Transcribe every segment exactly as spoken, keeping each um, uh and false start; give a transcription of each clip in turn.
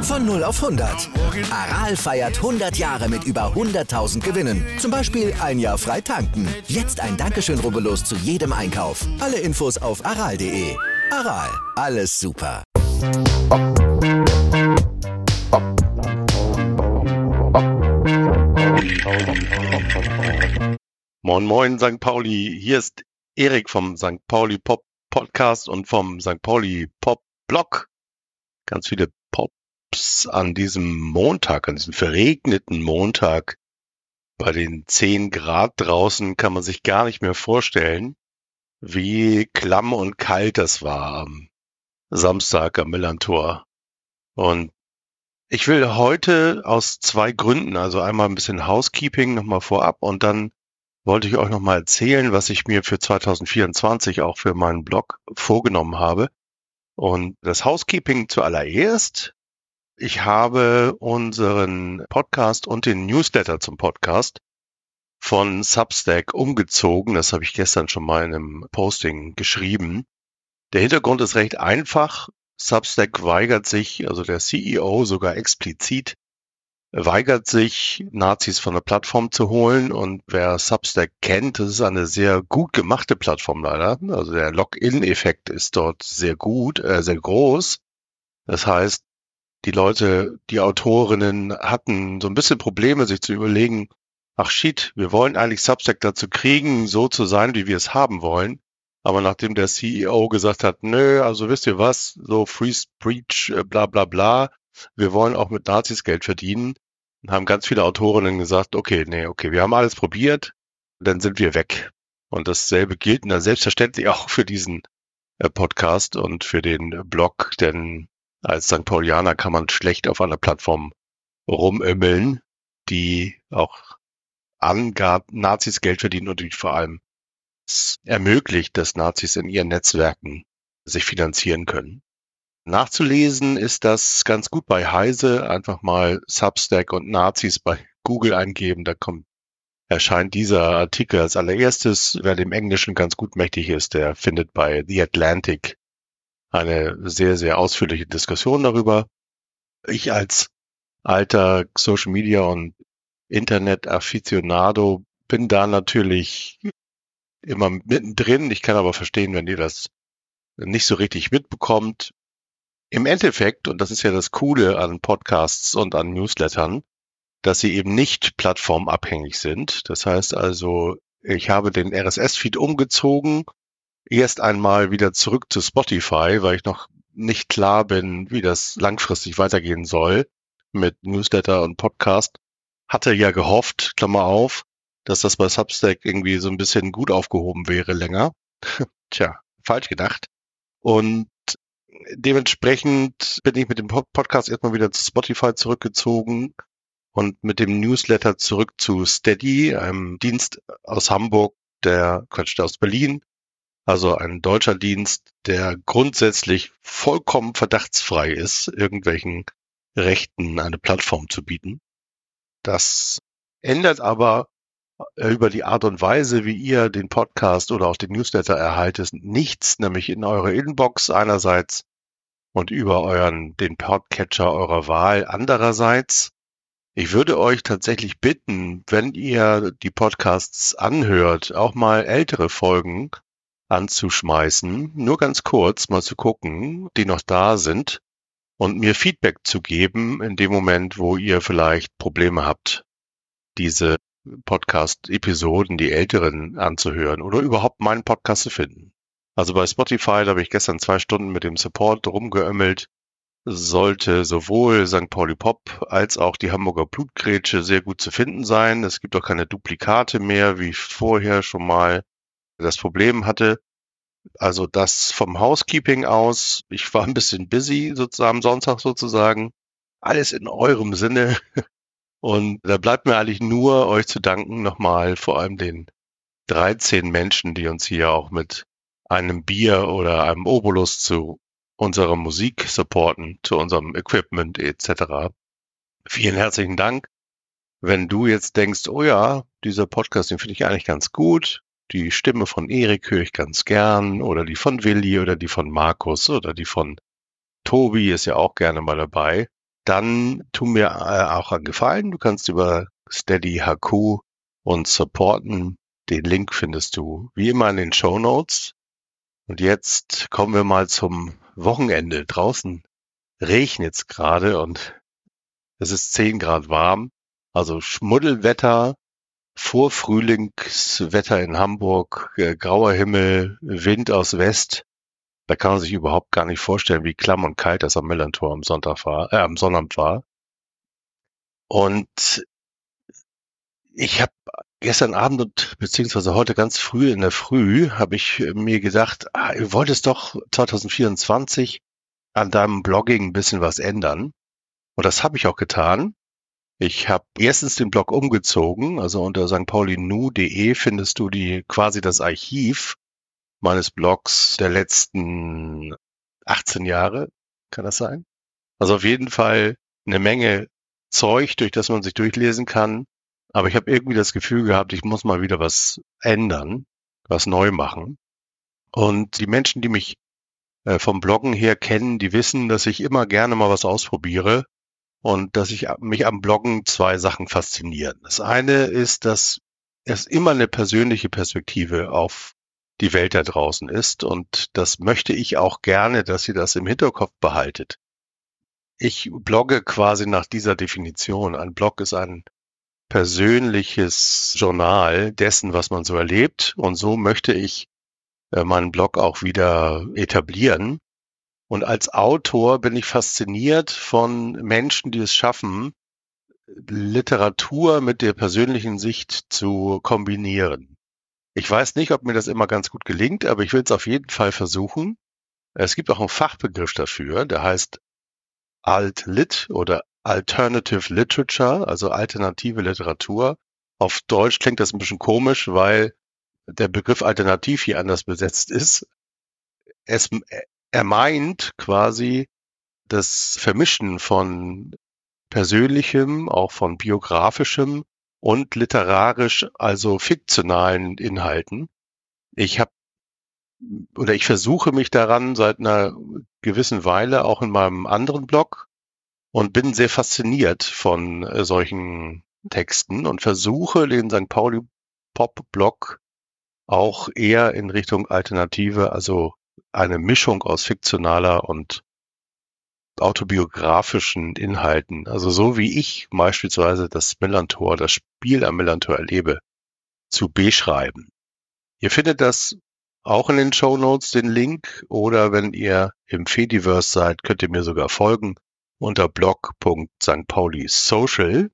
Von null auf hundert. Aral feiert hundert Jahre mit über hunderttausend Gewinnen. Zum Beispiel ein Jahr frei tanken. Jetzt ein Dankeschön, rubbellos zu jedem Einkauf. Alle Infos auf aral punkt de. Aral, alles super. Moin Moin Sankt Pauli, hier ist Erik vom Sankt Pauli Pop Podcast und vom Sankt Pauli Pop Blog. Ganz viele Pops an diesem Montag, an diesem verregneten Montag. Bei den zehn Grad draußen kann man sich gar nicht mehr vorstellen, wie klamm und kalt das war am Samstag am Millantor. Und ich will heute aus zwei Gründen, also einmal ein bisschen Housekeeping nochmal vorab und dann wollte ich euch nochmal erzählen, was ich mir für zwanzig vierundzwanzig auch für meinen Blog vorgenommen habe. Und das Housekeeping zuallererst. Ich habe unseren Podcast und den Newsletter zum Podcast von Substack umgezogen. Das habe ich gestern schon mal in einem Posting geschrieben. Der Hintergrund ist recht einfach. Substack weigert sich, also der C E O sogar explizit, weigert sich, Nazis von der Plattform zu holen. Und wer Substack kennt, das ist eine sehr gut gemachte Plattform leider. Also der Login-Effekt ist dort sehr gut, äh, sehr groß. Das heißt, die Leute, die Autorinnen hatten so ein bisschen Probleme, sich zu überlegen, ach shit, wir wollen eigentlich Substack dazu kriegen, so zu sein, wie wir es haben wollen. Aber nachdem der C E O gesagt hat, nö, also wisst ihr was, so Free Speech, bla bla bla, wir wollen auch mit Nazis Geld verdienen, haben ganz viele Autorinnen gesagt, okay, nee, okay, wir haben alles probiert, dann sind wir weg. Und dasselbe gilt dann selbstverständlich auch für diesen äh, Podcast und für den Blog, denn als Sankt Paulianer kann man schlecht auf einer Plattform rumömmeln, die auch an Nazis Geld verdienen und die vor allem es ermöglicht, dass Nazis in ihren Netzwerken sich finanzieren können. Nachzulesen ist das ganz gut bei Heise. Einfach mal Substack und Nazis bei Google eingeben. Da kommt, erscheint dieser Artikel als allererstes. Wer dem Englischen ganz gut mächtig ist, der findet bei The Atlantic eine sehr, sehr ausführliche Diskussion darüber. Ich als alter Social Media und Internet-Afficionado bin da natürlich immer mittendrin. Ich kann aber verstehen, wenn ihr das nicht so richtig mitbekommt. Im Endeffekt, und das ist ja das Coole an Podcasts und an Newslettern, dass sie eben nicht plattformabhängig sind. Das heißt also, ich habe den R S S-Feed umgezogen, erst einmal wieder zurück zu Spotify, weil ich noch nicht klar bin, wie das langfristig weitergehen soll mit Newsletter und Podcast. Hatte ja gehofft, Klammer auf, dass das bei Substack irgendwie so ein bisschen gut aufgehoben wäre länger. Tja, falsch gedacht. Und dementsprechend bin ich mit dem Podcast erstmal wieder zu Spotify zurückgezogen und mit dem Newsletter zurück zu Steady, einem Dienst aus Hamburg, der, Quatsch, aus Berlin, also ein deutscher Dienst, der grundsätzlich vollkommen verdachtsfrei ist, irgendwelchen Rechten eine Plattform zu bieten. Das ändert aber über die Art und Weise, wie ihr den Podcast oder auch den Newsletter erhaltet, nichts, nämlich in eure Inbox einerseits und über euren, den Podcatcher eurer Wahl andererseits. Ich würde euch tatsächlich bitten, wenn ihr die Podcasts anhört, auch mal ältere Folgen anzuschmeißen, nur ganz kurz mal zu gucken, die noch da sind und mir Feedback zu geben in dem Moment, wo ihr vielleicht Probleme habt, diese Podcast-Episoden, die älteren anzuhören oder überhaupt meinen Podcast zu finden. Also bei Spotify, da habe ich gestern zwei Stunden mit dem Support rumgeömmelt, sollte sowohl Sankt Pauli Pop als auch die Hamburger Blutgrätsche sehr gut zu finden sein. Es gibt auch keine Duplikate mehr, wie ich vorher schon mal das Problem hatte. Also das vom Housekeeping aus. Ich war ein bisschen busy sozusagen am Sonntag sozusagen. Alles in eurem Sinne. Und da bleibt mir eigentlich nur, euch zu danken, nochmal vor allem den dreizehn Menschen, die uns hier auch mit einem Bier oder einem Obolus zu unserer Musik supporten, zu unserem Equipment et cetera. Vielen herzlichen Dank. Wenn du jetzt denkst, oh ja, dieser Podcast, den finde ich eigentlich ganz gut, die Stimme von Erik höre ich ganz gern oder die von Willi oder die von Markus oder die von Tobi ist ja auch gerne mal dabei, dann tu mir äh, auch einen Gefallen. Du kannst über Steady H Q uns supporten. Den Link findest du wie immer in den Shownotes. Und jetzt kommen wir mal zum Wochenende. Draußen regnet es gerade und es ist zehn Grad warm. Also Schmuddelwetter, Vorfrühlingswetter in Hamburg, äh, grauer Himmel, Wind aus West. Da kann man sich überhaupt gar nicht vorstellen, wie klamm und kalt das am Millantor am Sonntag war, äh, am Sonnabend war. Und ich habe gestern Abend und beziehungsweise heute ganz früh in der Früh habe ich mir gedacht, ah, du wolltest doch zwanzig vierundzwanzig an deinem Blogging ein bisschen was ändern. Und das habe ich auch getan. Ich habe erstens den Blog umgezogen, also unter stpaulinu punkt de findest du die quasi das Archiv meines Blogs der letzten achtzehn Jahre, kann das sein? Also auf jeden Fall eine Menge Zeug, durch das man sich durchlesen kann. Aber ich habe irgendwie das Gefühl gehabt, ich muss mal wieder was ändern, was neu machen. Und die Menschen, die mich äh, vom Bloggen her kennen, die wissen, dass ich immer gerne mal was ausprobiere und dass ich mich am Bloggen zwei Sachen faszinieren. Das eine ist, dass es immer eine persönliche Perspektive auf die Welt da draußen ist und das möchte ich auch gerne, dass ihr das im Hinterkopf behaltet. Ich blogge quasi nach dieser Definition. Ein Blog ist ein persönliches Journal dessen, was man so erlebt. Und so möchte ich äh, meinen Blog auch wieder etablieren. Und als Autor bin ich fasziniert von Menschen, die es schaffen, Literatur mit der persönlichen Sicht zu kombinieren. Ich weiß nicht, ob mir das immer ganz gut gelingt, aber ich will es auf jeden Fall versuchen. Es gibt auch einen Fachbegriff dafür, der heißt Alt-Lit oder Alternative Literature, also alternative Literatur. Auf Deutsch klingt das ein bisschen komisch, weil der Begriff alternativ hier anders besetzt ist. Es, er meint quasi das Vermischen von persönlichem, auch von biografischem und literarisch, also fiktionalen Inhalten. Ich habe oder ich versuche mich daran seit einer gewissen Weile auch in meinem anderen Blog und bin sehr fasziniert von äh, solchen Texten und versuche den Sankt Pauli Pop Blog auch eher in Richtung Alternative, also eine Mischung aus fiktionaler und autobiografischen Inhalten, also so wie ich beispielsweise das Millantor, das Spiel am Millantor erlebe, zu beschreiben. Ihr findet das auch in den Shownotes, den Link, oder wenn ihr im Fediverse seid, könnt ihr mir sogar folgen unter blog punkt stpauli.social.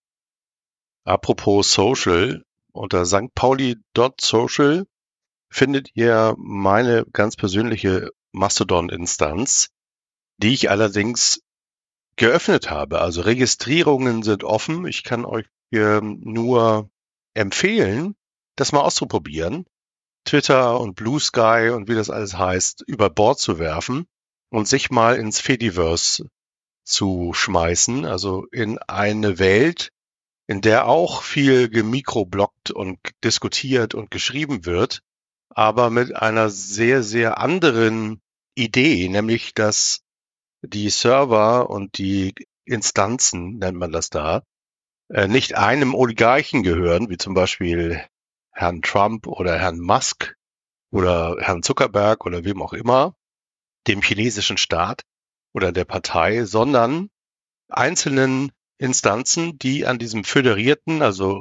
Apropos Social, unter stpauli punkt social findet ihr meine ganz persönliche Mastodon-Instanz, die ich allerdings geöffnet habe. Also Registrierungen sind offen. Ich kann euch äh, nur empfehlen, das mal auszuprobieren. Twitter und Blue Sky und wie das alles heißt, über Bord zu werfen und sich mal ins Fediverse zu schmeißen, also in eine Welt, in der auch viel gemikrobloggt und diskutiert und geschrieben wird, aber mit einer sehr, sehr anderen Idee, nämlich dass die Server und die Instanzen, nennt man das da, nicht einem Oligarchen gehören, wie zum Beispiel Herrn Trump oder Herrn Musk oder Herrn Zuckerberg oder wem auch immer, dem chinesischen Staat oder der Partei, sondern einzelnen Instanzen, die an diesem föderierten, also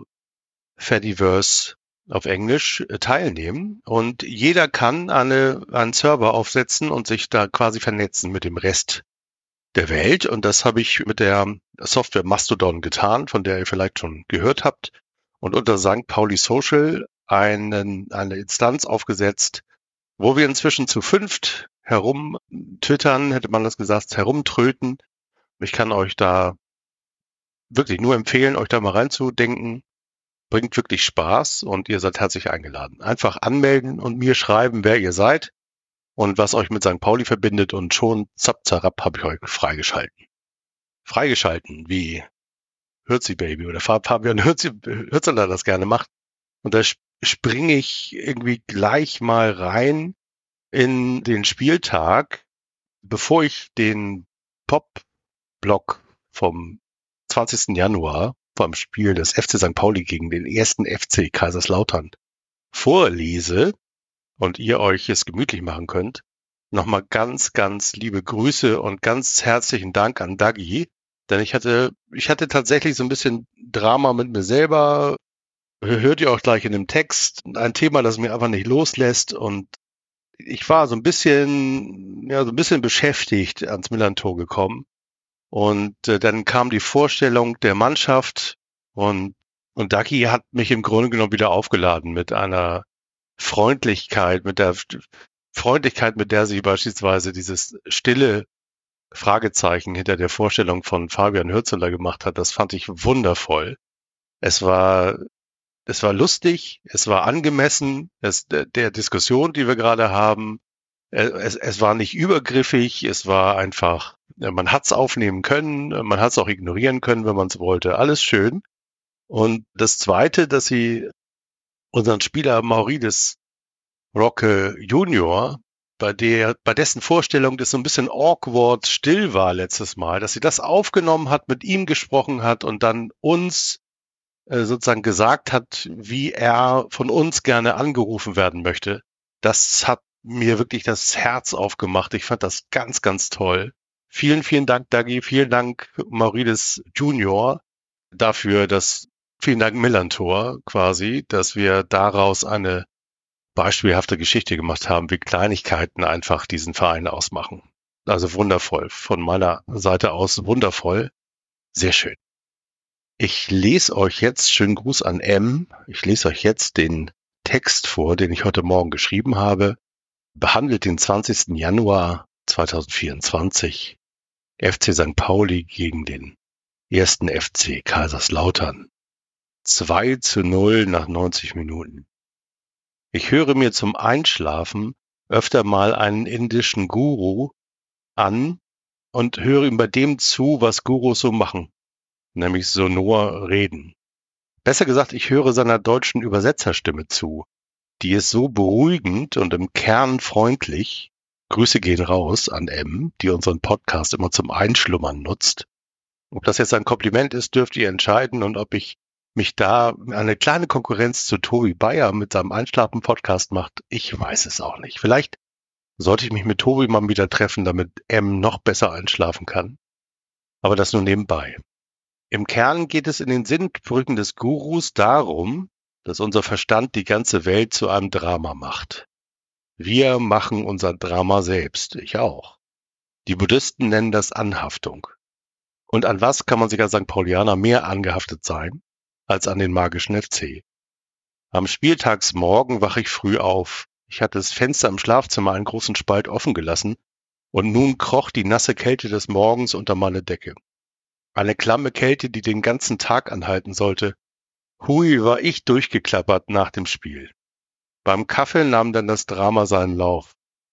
Fediverse auf Englisch, teilnehmen. Und jeder kann eine, einen Server aufsetzen und sich da quasi vernetzen mit dem Rest der Welt. Und das habe ich mit der Software Mastodon getan, von der ihr vielleicht schon gehört habt. Und unter Sankt Pauli Social einen, eine Instanz aufgesetzt, wo wir inzwischen zu fünft herum twittern, hätte man das gesagt, herumtröten. Ich kann euch da wirklich nur empfehlen, euch da mal reinzudenken. Bringt wirklich Spaß und ihr seid herzlich eingeladen. Einfach anmelden und mir schreiben, wer ihr seid und was euch mit Sankt Pauli verbindet und schon zapp, zapp, habe ich euch freigeschalten. Freigeschalten, wie Hürzi Baby oder Fabian Hürzeler das gerne macht. Und da springe ich irgendwie gleich mal rein in den Spieltag, bevor ich den Pop-Blog vom zwanzigsten Januar, vom Spiel des F C Sankt Pauli gegen den ersten F C Kaiserslautern vorlese und ihr euch es gemütlich machen könnt, nochmal ganz, ganz liebe Grüße und ganz herzlichen Dank an Dagi, denn ich hatte, ich hatte tatsächlich so ein bisschen Drama mit mir selber, hört ihr auch gleich in dem Text, ein Thema, das mir einfach nicht loslässt und ich war so ein bisschen, ja, so ein bisschen beschäftigt ans Millern-Tor gekommen und äh, dann kam die Vorstellung der Mannschaft und und Dagi hat mich im Grunde genommen wieder aufgeladen mit einer Freundlichkeit, mit der Freundlichkeit, mit der sie beispielsweise dieses stille Fragezeichen hinter der Vorstellung von Fabian Hürzeler gemacht hat. Das fand ich wundervoll. Es war, es war lustig, es war angemessen, es, der Diskussion, die wir gerade haben. Es, es war nicht übergriffig, es war einfach, man hat es aufnehmen können, man hat es auch ignorieren können, wenn man es wollte. Alles schön. Und das Zweite, dass sie unseren Spieler Maurides Rocke Junior, bei der, bei dessen Vorstellung das so ein bisschen awkward still war letztes Mal, dass sie das aufgenommen hat, mit ihm gesprochen hat und dann uns äh, sozusagen gesagt hat, wie er von uns gerne angerufen werden möchte. Das hat mir wirklich das Herz aufgemacht. Ich fand das ganz, ganz toll. Vielen, vielen Dank, Dagi. Vielen Dank, Maurides Junior, dafür, dass, vielen Dank, Millern-Tor quasi, dass wir daraus eine beispielhafte Geschichte gemacht haben, wie Kleinigkeiten einfach diesen Verein ausmachen. Also wundervoll. Von meiner Seite aus wundervoll. Sehr schön. Ich lese euch jetzt, schönen Gruß an M, ich lese euch jetzt den Text vor, den ich heute Morgen geschrieben habe, behandelt den zwanzigsten Januar zweitausendvierundzwanzig, F C Sankt Pauli gegen den ersten F C Kaiserslautern. zwei zu null nach neunzig Minuten. Ich höre mir zum Einschlafen öfter mal einen indischen Guru an und höre ihm bei dem zu, was Gurus so machen, nämlich sonor reden. Besser gesagt, ich höre seiner deutschen Übersetzerstimme zu. Die ist so beruhigend und im Kern freundlich. Grüße gehen raus an M, die unseren Podcast immer zum Einschlummern nutzt. Ob das jetzt ein Kompliment ist, dürft ihr entscheiden und ob ich mich da eine kleine Konkurrenz zu Tobi Bayer mit seinem Einschlafen-Podcast macht, ich weiß es auch nicht. Vielleicht sollte ich mich mit Tobi mal wieder treffen, damit M noch besser einschlafen kann. Aber das nur nebenbei. Im Kern geht es in den Sinnsprüchen des Gurus darum, dass unser Verstand die ganze Welt zu einem Drama macht. Wir machen unser Drama selbst, ich auch. Die Buddhisten nennen das Anhaftung. Und an was kann man sich als Sankt Paulianer mehr angehaftet sein, als an den magischen F C. Am Spieltagsmorgen wache ich früh auf. Ich hatte das Fenster im Schlafzimmer einen großen Spalt offen gelassen und nun kroch die nasse Kälte des Morgens unter meine Decke. Eine klamme Kälte, die den ganzen Tag anhalten sollte. Hui, war ich durchgeklappert nach dem Spiel. Beim Kaffee nahm dann das Drama seinen Lauf.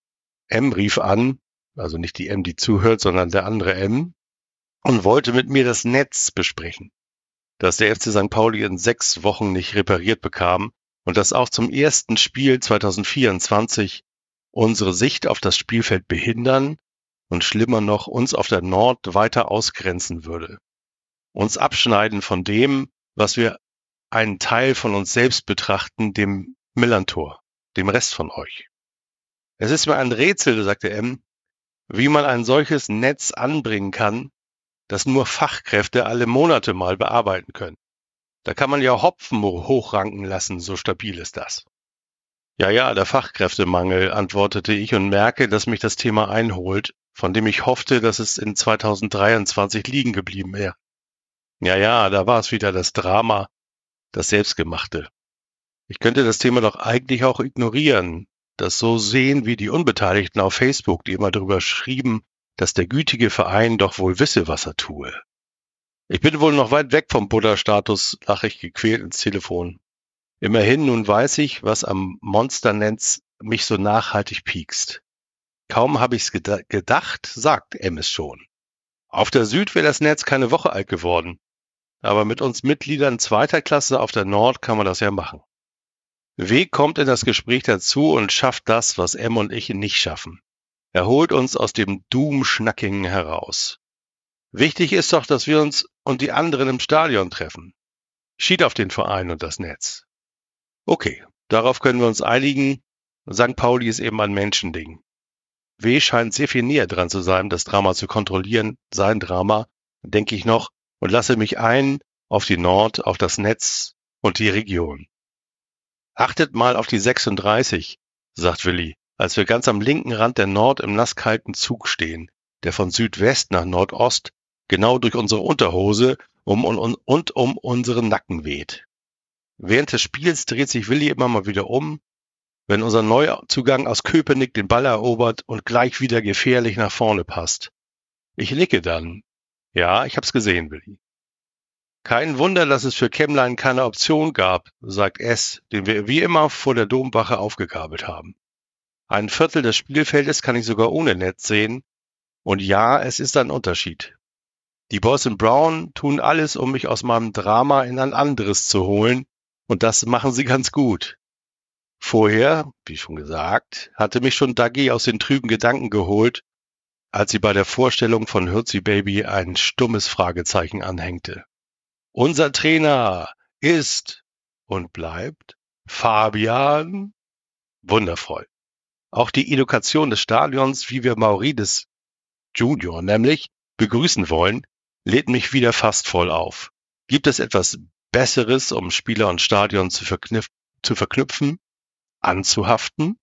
M rief an, also nicht die M, die zuhört, sondern der andere M, und wollte mit mir das Netz besprechen, dass der F C Sankt Pauli in sechs Wochen nicht repariert bekam und dass auch zum ersten Spiel zweitausendvierundzwanzig unsere Sicht auf das Spielfeld behindern und schlimmer noch uns auf der Nord weiter ausgrenzen würde. Uns abschneiden von dem, was wir einen Teil von uns selbst betrachten, dem Millern-Tor, dem Rest von euch. Es ist mir ein Rätsel, sagte M, wie man ein solches Netz anbringen kann, das nur Fachkräfte alle Monate mal bearbeiten können. Da kann man ja Hopfen hochranken lassen, so stabil ist das. Ja, ja, der Fachkräftemangel, antwortete ich und merke, dass mich das Thema einholt, von dem ich hoffte, dass es in zweitausenddreiundzwanzig liegen geblieben wäre. Ja, ja, da war es wieder das Drama, das Selbstgemachte. Ich könnte das Thema doch eigentlich auch ignorieren, das so sehen wie die Unbeteiligten auf Facebook, die immer darüber schrieben, dass der gütige Verein doch wohl wisse, was er tue. Ich bin wohl noch weit weg vom Buddha-Status, lache ich gequält ins Telefon. Immerhin, nun weiß ich, was am Monsternetz mich so nachhaltig piekst. Kaum habe ich's geda- gedacht, sagt M es schon. Auf der Süd wäre das Netz keine Woche alt geworden. Aber mit uns Mitgliedern zweiter Klasse auf der Nord kann man das ja machen. W kommt in das Gespräch dazu und schafft das, was M und ich nicht schaffen. Er holt uns aus dem Doom-Schnacking heraus. Wichtig ist doch, dass wir uns und die anderen im Stadion treffen. Schied auf den Verein und das Netz. Okay, darauf können wir uns einigen. Sankt Pauli ist eben ein Menschending. W. scheint sehr viel näher dran zu sein, das Drama zu kontrollieren, sein Drama, denke ich noch, und lasse mich ein auf die Nord, auf das Netz und die Region. Achtet mal auf die sechsunddreißig, sagt Willi, als wir ganz am linken Rand der Nord im nasskalten Zug stehen, der von Südwest nach Nordost genau durch unsere Unterhose um und, und, und um unseren Nacken weht. Während des Spiels dreht sich Willi immer mal wieder um, wenn unser Neuzugang aus Köpenick den Ball erobert und gleich wieder gefährlich nach vorne passt. Ich nicke dann. Ja, ich hab's gesehen, Willi. Kein Wunder, dass es für Kämmlein keine Option gab, sagt S., den wir wie immer vor der Domwache aufgegabelt haben. Ein Viertel des Spielfeldes kann ich sogar ohne Netz sehen. Und ja, es ist ein Unterschied. Die Boys in Brown tun alles, um mich aus meinem Drama in ein anderes zu holen. Und das machen sie ganz gut. Vorher, wie schon gesagt, hatte mich schon Dagi aus den trüben Gedanken geholt, als sie bei der Vorstellung von Hürzi Baby ein stummes Fragezeichen anhängte. Unser Trainer ist und bleibt Fabian. Wundervoll. Auch die Education des Stadions, wie wir Maurides Junior nämlich begrüßen wollen, lädt mich wieder fast voll auf. Gibt es etwas Besseres, um Spieler und Stadion zu, verknüpf- zu verknüpfen, anzuhaften?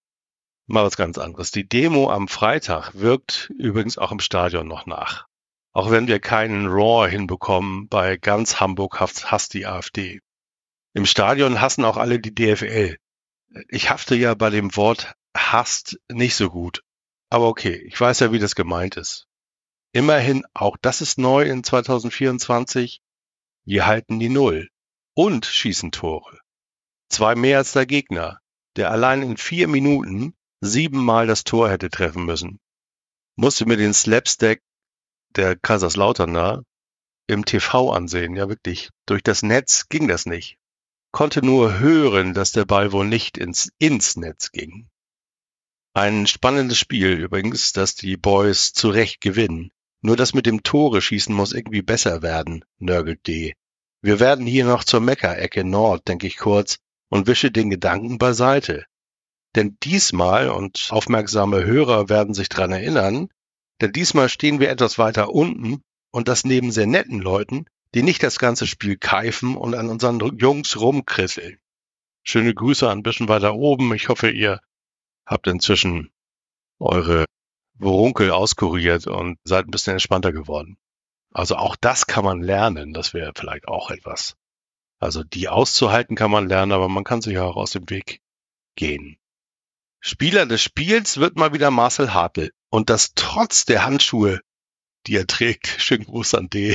Mal was ganz anderes. Die Demo am Freitag wirkt übrigens auch im Stadion noch nach. Auch wenn wir keinen Roar hinbekommen, bei ganz Hamburg hasst die AfD. Im Stadion hassen auch alle die D F L. Ich hafte ja bei dem Wort hasst nicht so gut. Aber okay, ich weiß ja, wie das gemeint ist. Immerhin, auch das ist neu in zwanzig vierundzwanzig. Wir halten die Null und schießen Tore. Zwei mehr als der Gegner, der allein in vier Minuten siebenmal das Tor hätte treffen müssen. Musste mir den Slapstick der Kaiserslauterner im T V ansehen, ja wirklich. Durch das Netz ging das nicht. Konnte nur hören, dass der Ball wohl nicht ins, ins Netz ging. Ein spannendes Spiel übrigens, das die Boys zu Recht gewinnen. Nur das mit dem Tore schießen muss irgendwie besser werden, nörgelt D. Wir werden hier noch zur Meckerecke Nord, denke ich kurz, und wische den Gedanken beiseite. Denn diesmal, und aufmerksame Hörer werden sich dran erinnern, denn diesmal stehen wir etwas weiter unten und das neben sehr netten Leuten, die nicht das ganze Spiel keifen und an unseren Jungs rumkritteln. Schöne Grüße ein bisschen weiter oben. Ich hoffe, ihr habt inzwischen eure Worunkel auskuriert und seid ein bisschen entspannter geworden. Also auch das kann man lernen. Das wäre vielleicht auch etwas. Also die auszuhalten kann man lernen, aber man kann sich auch aus dem Weg gehen. Spieler des Spiels wird mal wieder Marcel Hartl. Und das trotz der Handschuhe, die er trägt. Schönen Gruß an D.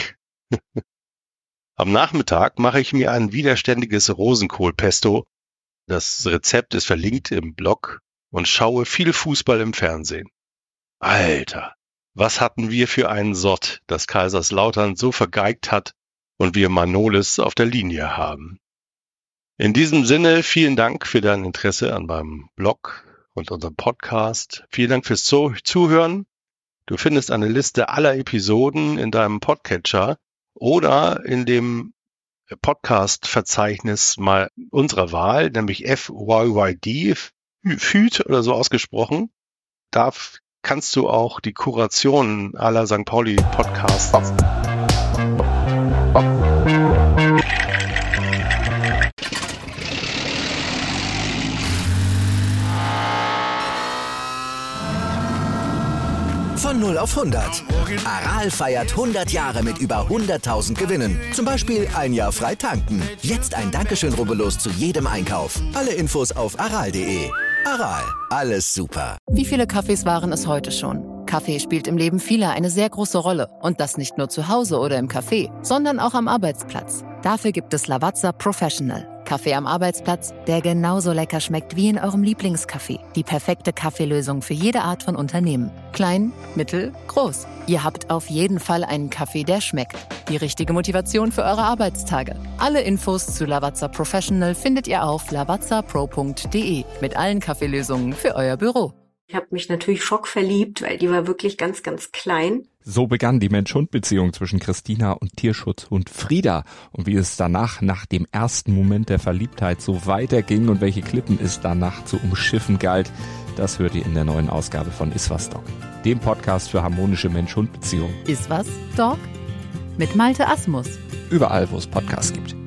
Am Nachmittag mache ich mir ein widerständiges Rosenkohlpesto. Das Rezept ist verlinkt im Blog und schaue viel Fußball im Fernsehen. Alter, was hatten wir für einen Sott, das Kaiserslautern so vergeigt hat und wir Manolis auf der Linie haben. In diesem Sinne, vielen Dank für dein Interesse an meinem Blog und unserem Podcast. Vielen Dank fürs Zuhören. Du findest eine Liste aller Episoden in deinem Podcatcher oder in dem Podcast-Verzeichnis mal unserer Wahl, nämlich F Y Y D, F Y D oder so ausgesprochen. Da kannst du auch die Kuration aller Sankt Pauli Podcasts Von null auf hundert. Aral feiert hundert Jahre mit über hunderttausend Gewinnen. Zum Beispiel ein Jahr frei tanken. Jetzt ein Dankeschön, rubbellos zu jedem Einkauf. Alle Infos auf aral punkt de. Aral, alles super. Wie viele Kaffees waren es heute schon? Kaffee spielt im Leben vieler eine sehr große Rolle. Und das nicht nur zu Hause oder im Café, sondern auch am Arbeitsplatz. Dafür gibt es Lavazza Professional. Kaffee am Arbeitsplatz, der genauso lecker schmeckt wie in eurem Lieblingscafé. Die perfekte Kaffeelösung für jede Art von Unternehmen. Klein, mittel, groß. Ihr habt auf jeden Fall einen Kaffee, der schmeckt. Die richtige Motivation für eure Arbeitstage. Alle Infos zu Lavazza Professional findet ihr auf lavazza pro punkt de mit allen Kaffeelösungen für euer Büro. Ich habe mich natürlich schockverliebt, weil die war wirklich ganz, ganz klein. So begann die Mensch-Hund-Beziehung zwischen Christina und Tierschutzhund Frieda. Und wie es danach, nach dem ersten Moment der Verliebtheit, so weiterging und welche Klippen es danach zu umschiffen galt, das hört ihr in der neuen Ausgabe von Iswas Dog, dem Podcast für harmonische Mensch-Hund-Beziehungen. Iswas Dog? Mit Malte Asmus. Überall, wo es Podcasts gibt.